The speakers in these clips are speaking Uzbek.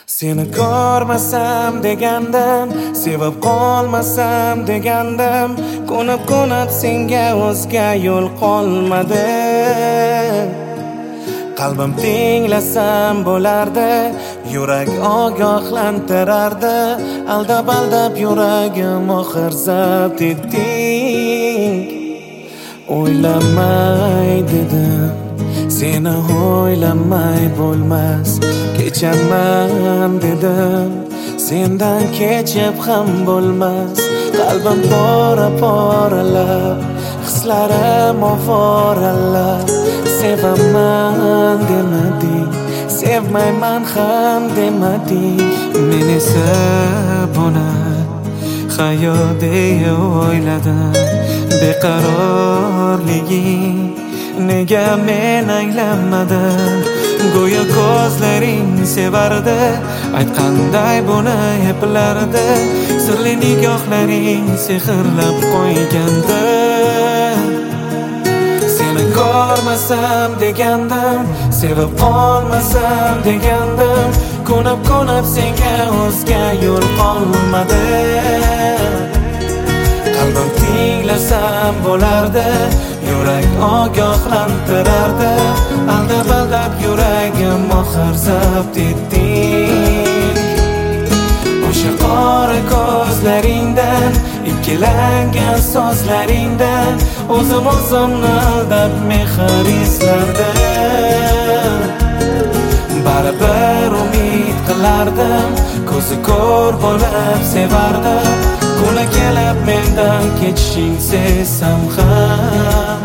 Seni ko'rmasam degandim, sevib qolmasam degandim, ko'nib senga o'zga yo'l qolmadi. Qalbim tinglasam bo'lardi, yurak ogohlantirardi, aldab yuragim oxir zabt etding. O'ylamay dedim, seni o'ylamay bo'lmas, kechaman dedim, sendan kechib ham bo'lmas. Qalbim poralab, hislarim oforalab, sevaman demading, sevmayman ham demading. Men esa buni hayot deya o'yladim. Beqarorliging nega men anglamadin? Go'yo ko'zlaring sevardi, aytqanday buni eplardi, sirli nigohlaring sehrlab qo'ygandi. Seni ko'rmasam degandim, sevib qolmasam degandim, ko'nib senga o'zga yo'l qolmadi. Qalbim tinglasam bo'lardi, yurak ogohlantirardi, aldab yuragim oxir zabt etding. O'sha qora ko'zlaringdan, ikkilangan so'zlaringdan o'zimni aldab mehr izlardim. Baribir umid qilardim, ko'zi ko'r bo'lib sevardim, kuni kelib mendan kechishing sezsam ham.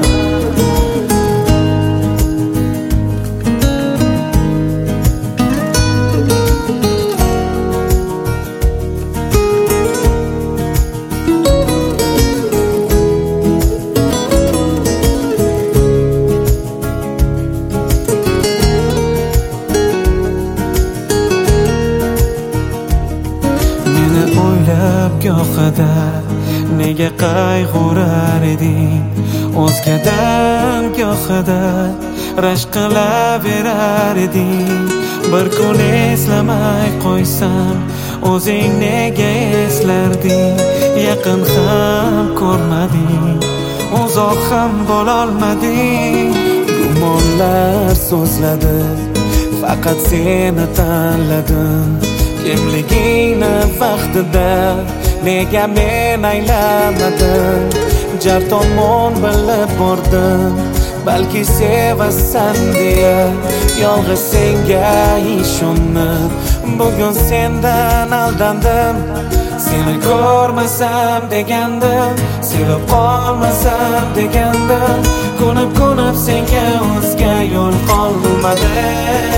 Gohida nega qayg'urar eding, o'zgadan gohida rashk qilaverar eding. Bir kun eslamay qo'ysam, o'zing nega eslarding? Yaqin ham ko'rmading, uzoq ham bo'lolmading. Gumonlar so'zladi, faqat seni tanladim. Kimligingni vaqtida nega men aylamadim? Jar tomon bilib bordim, balki sevasan deya, yolg'iz senga ishonib bugun sendan aldandim. Seni ko'rmasam degandim, sevib qolmasam degandim, ko'nib senga o'zga yo'l qolmadi.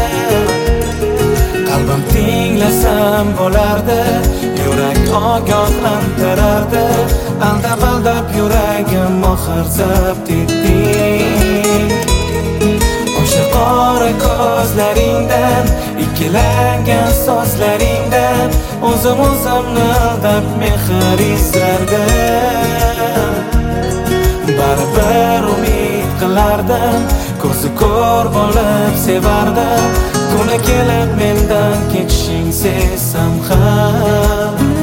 Qalbim tinglasam bo'lardi, yurak ogohlantirardi, aldab yuragim oxir zabt etding. O'sha qora ko'zlaringdan, ikkilangan so'zlaringdan o'zimni aldab mehr izlardim. Baribir umid qilardim, ko'zi ko'r bo'lib sevardim, kuni kelib mendan kechishing sezsam ham.